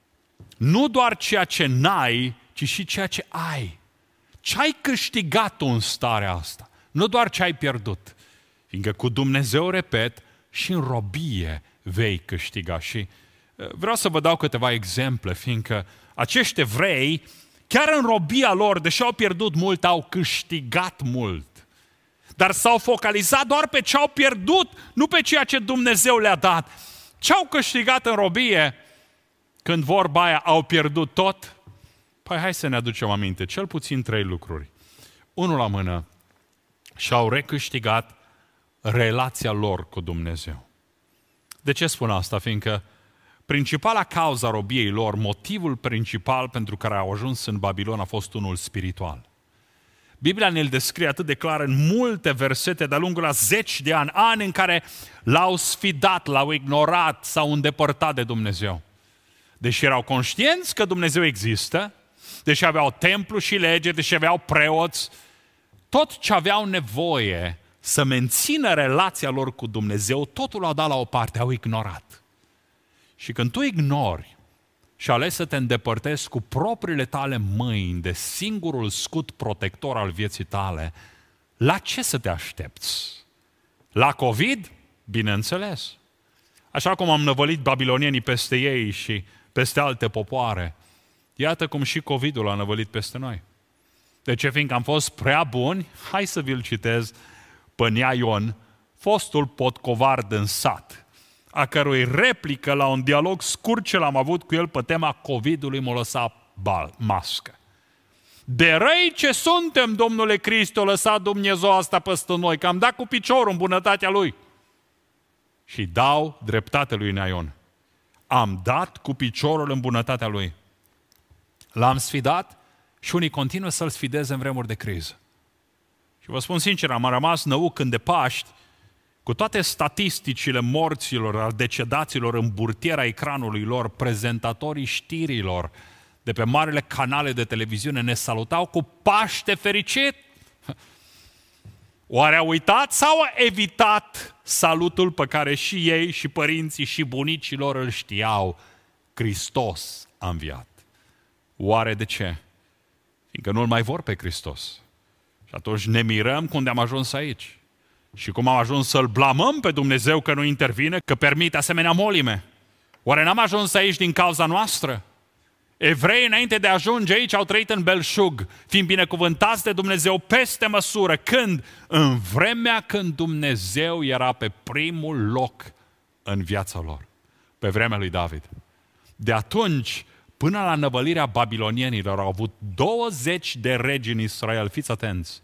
nu doar ceea ce n-ai, ci și ceea ce ai. Ce ai câștigat tu în starea asta? Nu doar ce ai pierdut. Fiindcă cu Dumnezeu, repet, și în robie vei câștiga. Și vreau să vă dau câteva exemple, fiindcă acești evrei, chiar în robia lor, deși au pierdut mult, au câștigat mult. Dar s-au focalizat doar pe ce au pierdut, nu pe ceea ce Dumnezeu le-a dat. Ce au câștigat în robie, când vorba aia au pierdut tot? Păi hai să ne aducem aminte, cel puțin 3 lucruri. Unul la mână, și-au recâștigat relația lor cu Dumnezeu. De ce spun asta? Fiindcă principala cauza robiei lor, motivul principal pentru care au ajuns în Babilon a fost unul spiritual. Biblia ne-l descrie atât de clar în multe versete de-a lungul a 10 de ani în care l-au sfidat, l-au ignorat, s-au îndepărtat de Dumnezeu. Deși erau conștienți că Dumnezeu există, deși aveau templu și lege, deși aveau preoți, tot ce aveau nevoie să mențină relația lor cu Dumnezeu, totul au dat la o parte, au ignorat. Și când tu ignori și alegi să te îndepărtezi cu propriile tale mâini de singurul scut protector al vieții tale, la ce să te aștepți? La COVID? Bineînțeles. Așa cum am năvălit babilonienii peste ei și peste alte popoare, iată cum și COVID-ul a năvălit peste noi. De ce? Fiindcă am fost prea buni, hai să vi-l citez pe Nea Ion, fostul potcovard în sat, a cărui replică la un dialog scurt ce l-am avut cu el pe tema COVID-ului m-a lăsat mască. De răi ce suntem, Domnule Cristo, lăsat Dumnezeu asta peste noi, că am dat cu piciorul în bunătatea Lui. Și dau dreptate lui Nea Ion. Am dat cu piciorul în bunătatea Lui. L-am sfidat și unii continuă să-l sfideze în vremuri de criză. Și vă spun sincer, am rămas năuc când de Paști, cu toate statisticile morților, al decedaților în burtiera ecranului lor, prezentatorii știrilor de pe marile canale de televiziune ne salutau cu Paște fericit. Oare au uitat sau au evitat salutul pe care și ei, și părinții, și bunicii lor îl știau? Hristos a înviat. Oare de ce? Fiindcă nu-L mai vor pe Hristos. Și atunci ne mirăm cum am ajuns aici. Și cum am ajuns să-L blamăm pe Dumnezeu că nu intervine, că permite asemenea molime. Oare n-am ajuns aici din cauza noastră? Evreii, înainte de a ajunge aici, au trăit în belșug, fiind binecuvântați de Dumnezeu peste măsură. Când? În vremea când Dumnezeu era pe primul loc în viața lor. Pe vremea lui David. De atunci, până la năvălirea babilonienilor, au avut 20 de regi în Israel. Fiți atenți!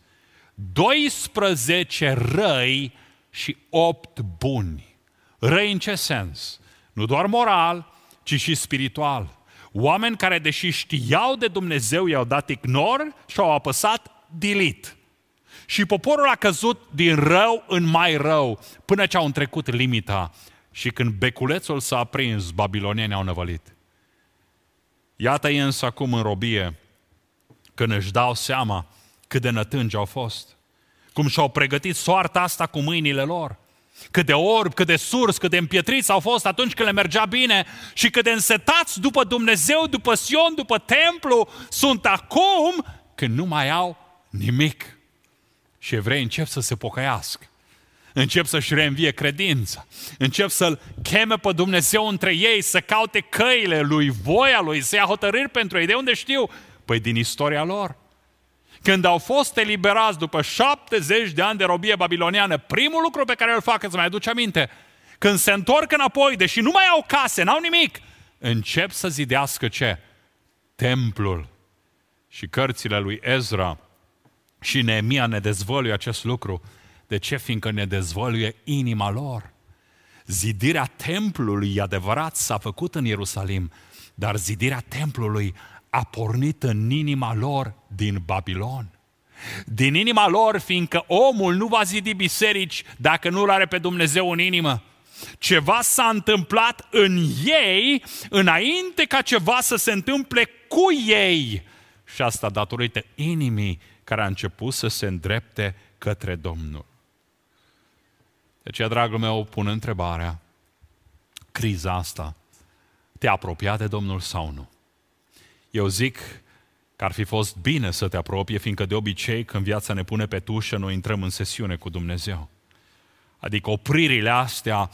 12 răi și 8 buni. Răi în ce sens? Nu doar moral, ci și spiritual. Oameni care, deși știau de Dumnezeu, i-au dat ignor și au apăsat delete. Și poporul a căzut din rău în mai rău, până ce au întrecut limita. Și când beculețul s-a aprins, babilonienii au năvălit. Iată-i însă acum în robie, când își dau seama cât de nătângi au fost. Cum și-au pregătit soarta asta cu mâinile lor. Cât de orbi, cât de surzi, cât de împietriți au fost atunci când le mergea bine și cât de însetați după Dumnezeu, după Sion, după templu, sunt acum când nu mai au nimic. Și evreii încep să se pocăiască. Încep să-și reînvie credința. Încep să-L cheme pe Dumnezeu între ei, să caute căile Lui, voia Lui, să ia hotărâri pentru ei. De unde știu? Păi din istoria lor. Când au fost eliberați după 70 de ani de robie babiloniană, primul lucru pe care îl fac, îți mai aduce aminte, când se întorc înapoi, deși nu mai au case, n-au nimic, încep să zidească ce? Templul. Și cărțile lui Ezra și Neemia ne dezvăluie acest lucru. De ce? Fiindcă ne dezvăluie inima lor. Zidirea templului, e adevărat, s-a făcut în Ierusalim, dar zidirea templului a pornit în inima lor din Babilon. Din inima lor, fiindcă omul nu va zidi biserici dacă nu-L are pe Dumnezeu în inimă. Ceva s-a întâmplat în ei înainte ca ceva să se întâmple cu ei. Și asta datorită inimii care a început să se îndrepte către Domnul. De aceea, dragul meu, pun întrebarea, criza asta te-a apropiat de Domnul sau nu? Eu zic că ar fi fost bine să te apropie, fiindcă de obicei când viața ne pune pe tușă, noi intrăm în sesiune cu Dumnezeu. Adică opririle astea,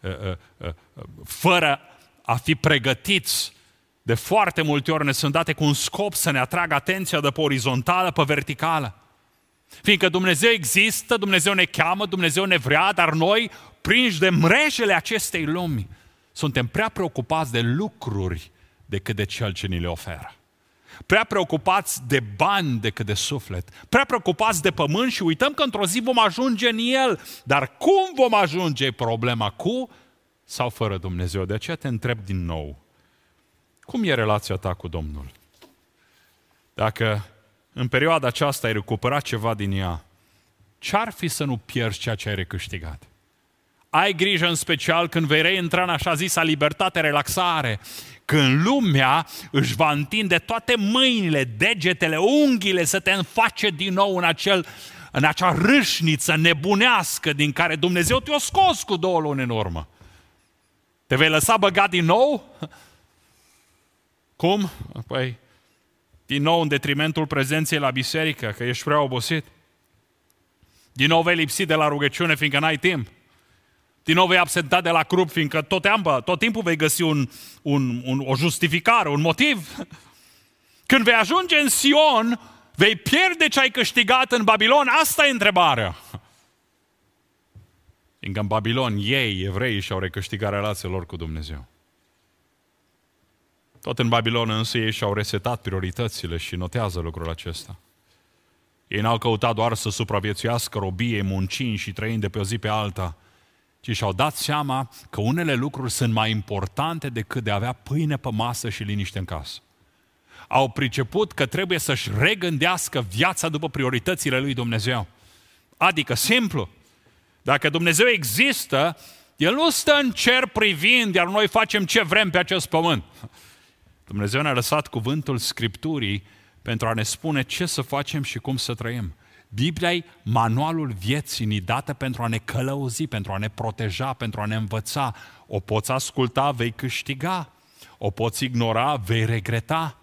fără a fi pregătiți, de foarte multe ori ne sunt date cu un scop să ne atragă atenția de pe orizontală, pe verticală. Fiindcă Dumnezeu există, Dumnezeu ne cheamă, Dumnezeu ne vrea, dar noi, prinși de mrejele acestei lumi, suntem prea preocupați de lucruri decât de Cel ce ni le oferă. Prea preocupați de bani decât de suflet. Prea preocupați de pământ și uităm că într-o zi vom ajunge în el. Dar cum vom ajunge? Problema cu sau fără Dumnezeu. De aceea te întreb din nou. Cum e relația ta cu Domnul? Dacă în perioada aceasta ai recuperat ceva din ea, ce-ar fi să nu pierzi ceea ce ai recâștigat? Ai grijă în special când vei reintra în așa zisa libertate, relaxare, când lumea își va întinde toate mâinile, degetele, unghiile să te înface din nou în acea râșniță nebunească din care Dumnezeu te-a scos cu 2 luni în urmă. Te vei lăsa băgat din nou? Cum? Păi, din nou în detrimentul prezenței la biserică, că ești prea obosit. Din nou vei lipsi de la rugăciune, fiindcă n-ai timp. Din nou vei absenta de la crup, fiindcă tot timpul vei găsi o justificare, un motiv. Când vei ajunge în Sion, vei pierde ce ai câștigat în Babilon? Asta e întrebarea. Fiindcă în Babilon ei, evreii, și-au recâștigat relația lor cu Dumnezeu. Tot în Babilon însă ei și-au resetat prioritățile și notează lucrul acesta. Ei n-au căutat doar să supraviețuiască robiei, muncind și trăind de pe o zi pe alta, ci și-au dat seama că unele lucruri sunt mai importante decât de a avea pâine pe masă și liniște în casă. Au priceput că trebuie să-și regândească viața după prioritățile lui Dumnezeu. Adică, simplu, dacă Dumnezeu există, El nu stă în cer privind, iar noi facem ce vrem pe acest pământ. Dumnezeu ne-a lăsat cuvântul Scripturii pentru a ne spune ce să facem și cum să trăim. Biblia e manualul vieții ni dată pentru a ne călăuzi, pentru a ne proteja, pentru a ne învăța. O poți asculta, vei câștiga. O poți ignora, vei regreta.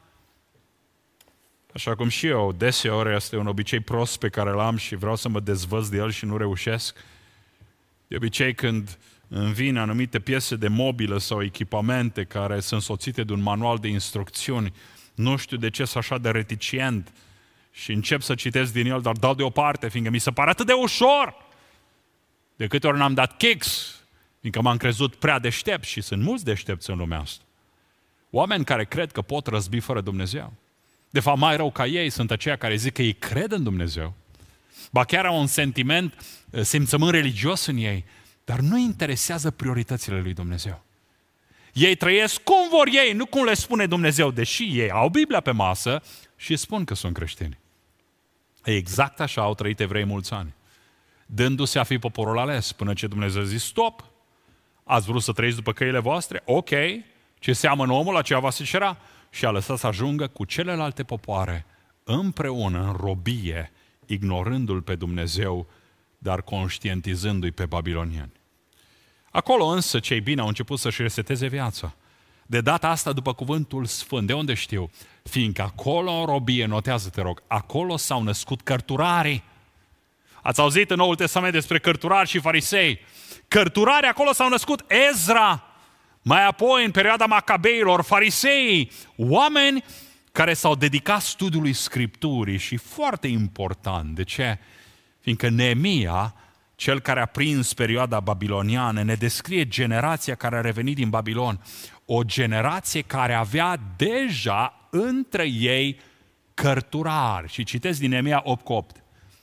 Așa cum și eu, deseori este un obicei prost pe care l-am și vreau să mă dezvăț de el și nu reușesc. De obicei când îmi vin anumite piese de mobilă sau echipamente care sunt soțite de un manual de instrucțiuni, nu știu de ce sunt așa de reticent și încep să citesc din el, dar dau deoparte, fiindcă mi se pare atât de ușor. De câte ori n-am dat kicks, fiindcă m-am crezut prea deștept și sunt mulți deștepți în lumea asta. Oameni care cred că pot răzbi fără Dumnezeu. De fapt, mai rău ca ei sunt aceia care zic că ei cred în Dumnezeu. Ba chiar au un sentiment, simțământ religios în ei, dar nu interesează prioritățile lui Dumnezeu. Ei trăiesc cum vor ei, nu cum le spune Dumnezeu, deși ei au Biblia pe masă și spun că sunt creștini. Exact așa au trăit evrei mulți ani, dându-se a fi poporul ales, până ce Dumnezeu a zis, stop, ați vrut să trăiți după căile voastre? Ok, ce seamănă omul, aceea va se cera. Și a lăsat să ajungă cu celelalte popoare împreună în robie, ignorându-L pe Dumnezeu, dar conștientizându-i pe babilonieni. Acolo însă cei bine au început să-și reseteze viața. De data asta după cuvântul sfânt. De unde știu? Fiindcă acolo în robie, notează te rog, acolo s-au născut cărturarii. Ați auzit în Noul Testament despre cărturari și farisei. Cărturarii acolo s-au născut Ezra. Mai apoi, în perioada Macabeilor, fariseii, oameni care s-au dedicat studiului Scripturii și foarte important. De ce? Fiindcă Neemia, cel care a prins perioada babiloniană, ne descrie generația care a revenit din Babilon. O generație care avea deja între ei cărturari. Și citesc din Neemia 8:8.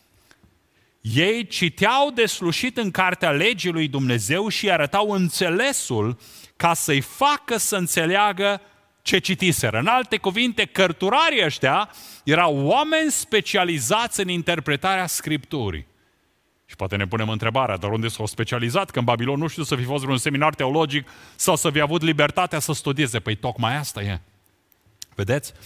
Ei citeau deslușit în cartea legii lui Dumnezeu și arătau înțelesul ca să-i facă să înțeleagă ce citiseră. În alte cuvinte, cărturarii ăștia erau oameni specializați în interpretarea Scripturii. Și poate ne punem întrebarea, dar unde s-au specializat? Că în Babilon nu știu să fi fost vreun seminar teologic sau să fi avut libertatea să studieze. Păi tocmai asta e. Vedeți?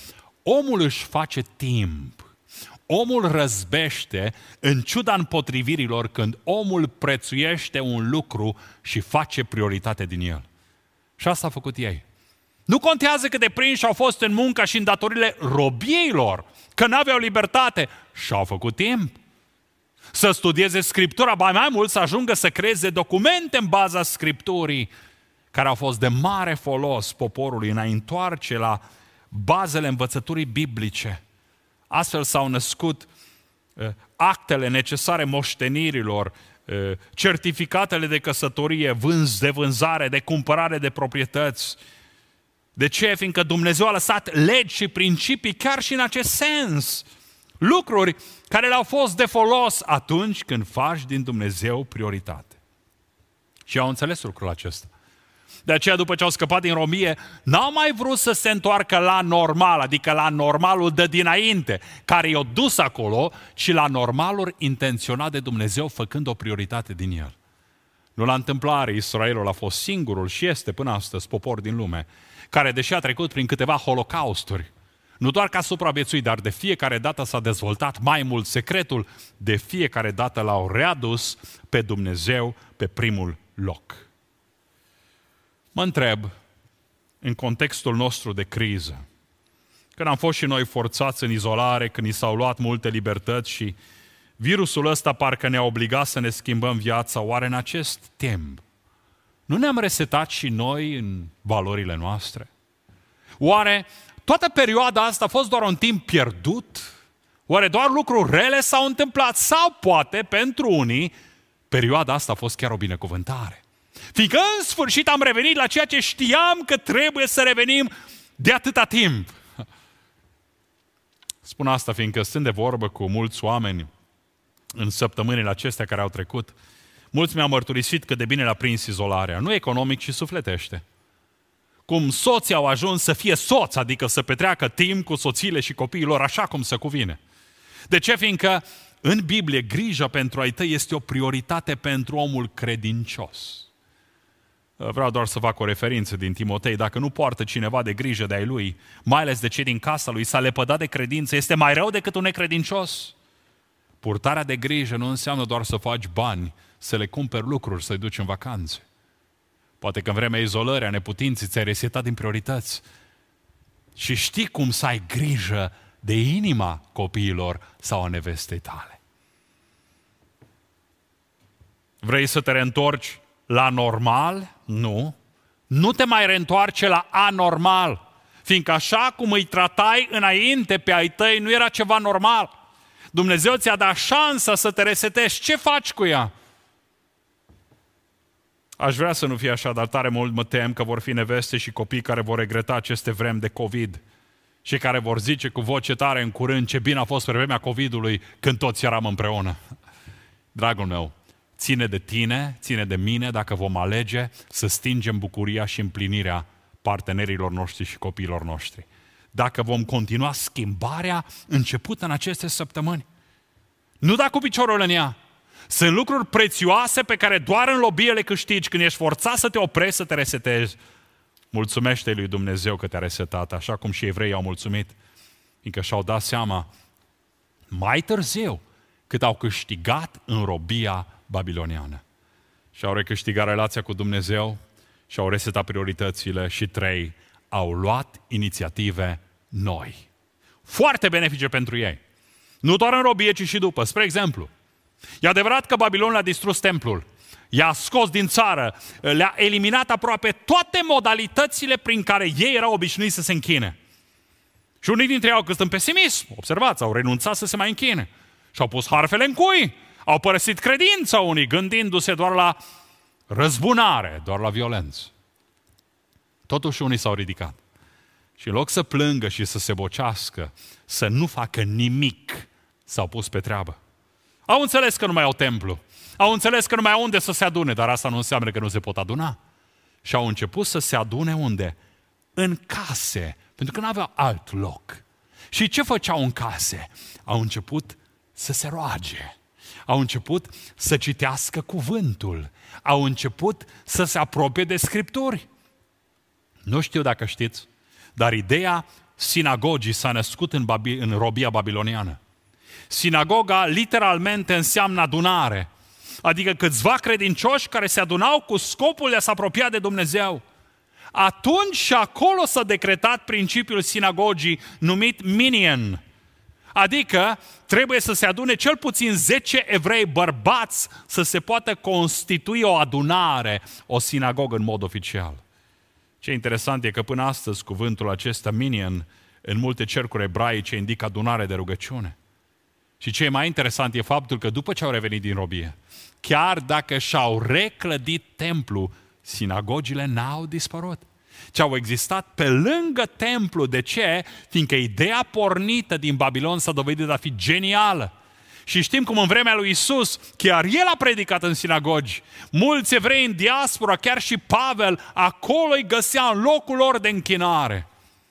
Omul își face timp. Omul răzbește în ciuda împotrivirilor când omul prețuiește un lucru și face prioritate din el. Și asta a făcut ei. Nu contează cât de prinși au fost în muncă și în datorile robiilor, că n-aveau libertate, și-au făcut timp să studieze Scriptura, ba mai mult să ajungă să creeze documente în baza Scripturii, care au fost de mare folos poporului în a întoarce la bazele învățăturii biblice. Astfel s-au născut actele necesare moștenirilor, certificatele de căsătorie, de vânzare, de cumpărare de proprietăți. De ce? Fiindcă Dumnezeu a lăsat legi și principii chiar și în acest sens. Lucruri care le-au fost de folos atunci când faci din Dumnezeu prioritate. Și au înțeles lucrul acesta. De aceea, după ce au scăpat din robie, n-au mai vrut să se întoarcă la normal, adică la normalul de dinainte, care i-a dus acolo, ci la normalul intenționat de Dumnezeu, făcând o prioritate din el. Nu la întâmplare, Israelul a fost singurul și este până astăzi popor din lume, care, deși a trecut prin câteva holocausturi, nu doar că a supraviețuit, dar de fiecare dată s-a dezvoltat mai mult secretul, de fiecare dată l-au readus pe Dumnezeu pe primul loc. Mă întreb, în contextul nostru de criză, când am fost și noi forțați în izolare, când ni s-au luat multe libertăți și virusul ăsta parcă ne-a obligat să ne schimbăm viața, oare în acest timp nu ne-am resetat și noi în valorile noastre? Oare toată perioada asta a fost doar un timp pierdut? Oare doar lucruri rele s-au întâmplat? Sau poate, pentru unii, perioada asta a fost chiar o binecuvântare? Fiindcă în sfârșit am revenit la ceea ce știam că trebuie să revenim de atâta timp. Spun asta fiindcă stând de vorbă cu mulți oameni în săptămânile acestea care au trecut, mulți mi-au mărturisit cât de bine le-a prins izolarea, nu economic, ci sufletește. Cum soții au ajuns să fie soți, adică să petreacă timp cu soțiile și copiii lor așa cum se cuvine. De ce? Fiindcă în Biblie grija pentru ai tăi este o prioritate pentru omul credincios. Vreau doar să fac o referință din Timotei. Dacă nu poartă cineva de grijă de ai lui, mai ales de cei din casa lui, s-a lepădat de credință, este mai rău decât un necredincios. Purtarea de grijă nu înseamnă doar să faci bani, să le cumperi lucruri, să-i duci în vacanțe. Poate că în vremea izolării, a neputinții, ți-ai resetat din priorități. Și știi cum să ai grijă de inima copiilor sau a nevestei tale. Vrei să te reîntorci la normal? Nu. Nu te mai reîntoarce la anormal. Fiindcă așa cum îi tratai înainte pe ai tăi, nu era ceva normal. Dumnezeu ți-a dat șansa să te resetezi. Ce faci cu ea? Aș vrea să nu fie așa, dar tare mult mă tem că vor fi neveste și copii care vor regreta aceste vremi de COVID și care vor zice cu voce tare în curând ce bine a fost pe vremea COVID-ului când toți eram împreună. Dragul meu, ține de tine, ține de mine dacă vom alege să stingem bucuria și împlinirea partenerilor noștri și copiilor noștri. Dacă vom continua schimbarea începută în aceste săptămâni. Nu da cu piciorul în ea. Sunt lucruri prețioase pe care doar în lobie le câștigi când ești forțat să te oprești, să te resetezi. Mulțumește-i lui Dumnezeu că te-a resetat, așa cum și evreii au mulțumit, fiindcă și-au dat seama mai târziu cât au câștigat în robia babiloniană. Și-au recâștigat relația cu Dumnezeu și-au resetat prioritățile și 3, au luat inițiative noi. Foarte benefice pentru ei. Nu doar în robie, ci și după. Spre exemplu, e adevărat că Babilonul a distrus templul, i-a scos din țară, le-a eliminat aproape toate modalitățile prin care ei erau obișnuiți să se închine. Și unii dintre ei au căzut în pesimism. Observați, au renunțat să se mai închine. Și-au pus harfele în cui. Au părăsit credința unii, gândindu-se doar la răzbunare, doar la violență. Totuși unii s-au ridicat. Și în loc să plângă și să se bocească, să nu facă nimic, s-au pus pe treabă. Au înțeles că nu mai au templu. Au înțeles că nu mai au unde să se adune, dar asta nu înseamnă că nu se pot aduna. Și au început să se adune unde? În case, pentru că nu aveau alt loc. Și ce făceau în case? Au început să se roage. Au început să citească cuvântul. Au început să se apropie de Scripturi. Nu știu dacă știți, dar ideea sinagogii s-a născut în robia babiloniană. Sinagoga literalmente înseamnă adunare, adică câțiva credincioși care se adunau cu scopul de a se apropia de Dumnezeu. Atunci și acolo s-a decretat principiul sinagogii numit minyan, adică trebuie să se adune cel puțin 10 evrei bărbați să se poată constitui o adunare, o sinagogă în mod oficial. Ce interesant e că până astăzi cuvântul acesta minyan în multe cercuri ebraice indică adunare de rugăciune. Și ce e mai interesant e faptul că după ce au revenit din robie, chiar dacă și-au reclădit templu, sinagogile n-au dispărut, ci au existat pe lângă templu. De ce? Fiindcă ideea pornită din Babilon s-a dovedit a fi genială. Și știm cum în vremea lui Iisus, chiar el a predicat în sinagogi. Mulți evrei în diaspora, chiar și Pavel, acolo îi găsea în locul lor de închinare.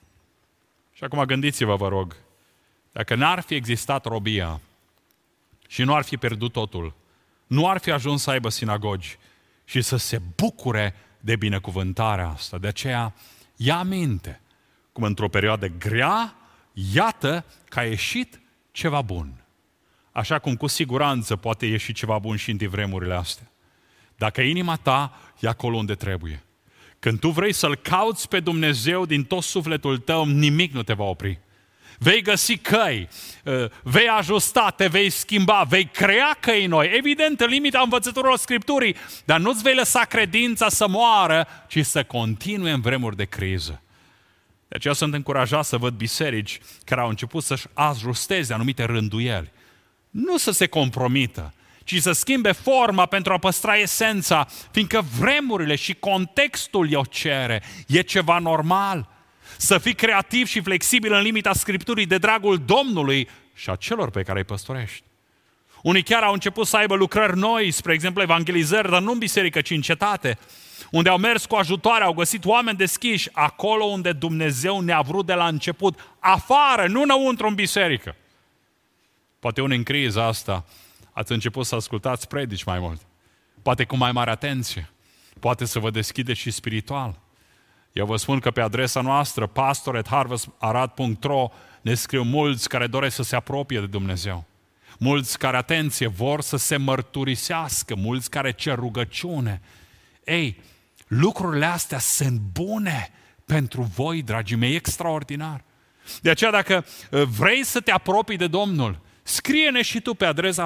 Și acum gândiți-vă, vă rog, dacă n-ar fi existat robia și nu ar fi pierdut totul, nu ar fi ajuns să aibă sinagogi și să se bucure de binecuvântarea asta. De aceea, ia aminte cum într-o perioadă grea, iată că a ieșit ceva bun. Așa cum cu siguranță poate ieși ceva bun și în vremurile astea. Dacă inima ta e acolo unde trebuie, când tu vrei să-L cauți pe Dumnezeu din tot sufletul tău, nimic nu te va opri. Vei găsi căi, vei ajusta, te vei schimba, vei crea căi noi, evident în limita învățăturilor Scripturii, dar nu-ți vei lăsa credința să moară, ci să continue în vremuri de criză. De aceea sunt încurajat să văd biserici care au început să-și ajusteze anumite rânduieli. Nu să se compromită, ci să schimbe forma pentru a păstra esența, fiindcă vremurile și contextul o cere, e ceva normal. Să fii creativ și flexibil în limita Scripturii de dragul Domnului și a celor pe care îi păstorești. Unii chiar au început să aibă lucrări noi, spre exemplu evangelizări, dar nu în biserică, ci în cetate, unde au mers cu ajutoare, au găsit oameni deschiși, acolo unde Dumnezeu ne-a vrut de la început, afară, nu înăuntru în biserică. Poate unii în criza asta ați început să ascultați predici mai mult, poate cu mai mare atenție, poate să vă deschideți și spiritual. Eu vă spun că pe adresa noastră, pastor@harvestarad.ro, ne scriu mulți care doresc să se apropie de Dumnezeu. Mulți care, atenție, vor să se mărturisească, mulți care cer rugăciune. Ei, lucrurile astea sunt bune pentru voi, dragii mei, extraordinar. De aceea, dacă vrei să te apropii de Domnul, scrie-ne și tu pe adresa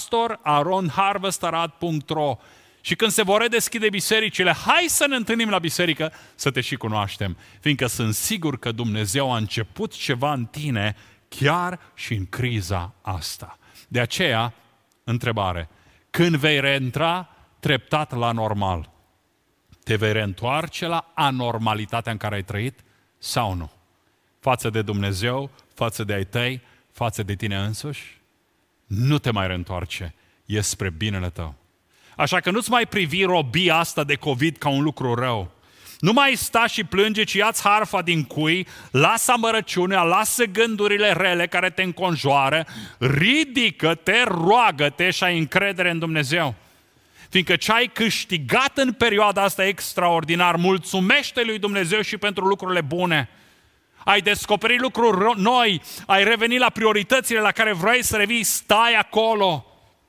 pastor@harvestarad.ro. Și când se vor redeschide bisericile, hai să ne întâlnim la biserică, să te și cunoaștem, fiindcă sunt sigur că Dumnezeu a început ceva în tine chiar și în criza asta. De aceea, întrebare, când vei reîntra treptat la normal, te vei reîntoarce la anormalitatea în care ai trăit sau nu? Față de Dumnezeu, față de ai tăi, față de tine însuși? Nu te mai reîntoarce, e spre binele tău. Așa că nu-ți mai privi robia asta de COVID ca un lucru rău. Nu mai sta și plânge, ci ia-ți harfa din cui, lasă amărăciunea, lasă gândurile rele care te înconjoară, ridică-te, roagă-te și ai încredere în Dumnezeu. Fiindcă ce ai câștigat în perioada asta extraordinar, mulțumește lui Dumnezeu și pentru lucrurile bune. Ai descoperit lucruri noi, ai revenit la prioritățile la care vrei să revii, stai acolo.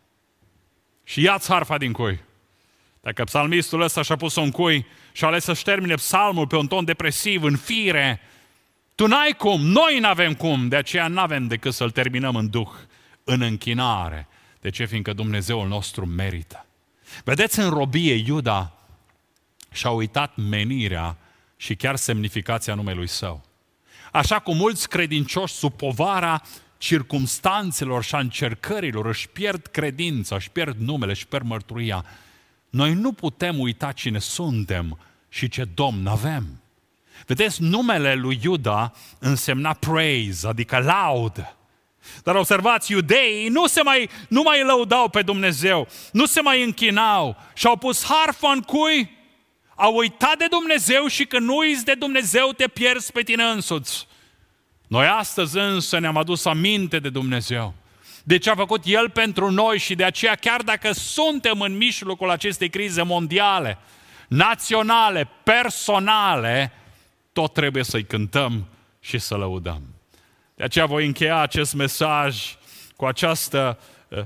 Și ia-ți harfa din cui. Dacă psalmistul ăsta și-a pus-o în cui și a ales să-și termine psalmul pe un ton depresiv, în fire, tu n-ai cum, noi n-avem cum, de aceea n-avem decât să-l terminăm în duh, în închinare. De ce? Fiindcă Dumnezeul nostru merită. Vedeți, în robie Iuda și-a uitat menirea și chiar semnificația numelui său. Așa cum mulți credincioși sub povara circumstanțelor și a încercărilor își pierd credința, își pierd numele, își pierd mărturia. Noi nu putem uita cine suntem și ce Domn avem. Vedeți, numele lui Iuda însemna praise, adică laudă. Dar observați, iudeii nu mai lăudau pe Dumnezeu, nu se mai închinau și au pus harfa în cui? Au uitat de Dumnezeu și când nu uiți de Dumnezeu te pierzi pe tine însuți. Noi astăzi însă ne-am adus aminte de Dumnezeu, de ce a făcut El pentru noi și de aceea chiar dacă suntem în mijlocul acestei crize mondiale, naționale, personale, tot trebuie să-i cântăm și să lăudăm. De aceea voi încheia acest mesaj cu această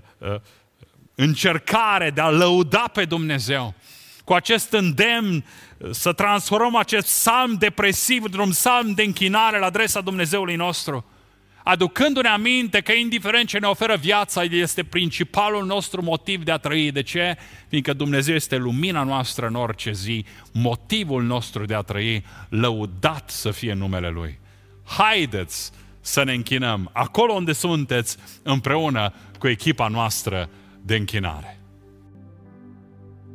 încercare de a lăuda pe Dumnezeu, cu acest îndemn să transformăm acest psalm depresiv într-un psalm de închinare la adresa Dumnezeului nostru, aducându-ne aminte că indiferent ce ne oferă viața, este principalul nostru motiv de a trăi. De ce? Fiindcă Dumnezeu este lumina noastră în orice zi, motivul nostru de a trăi, lăudat să fie numele Lui. Haideți să ne închinăm acolo unde sunteți, împreună cu echipa noastră de închinare.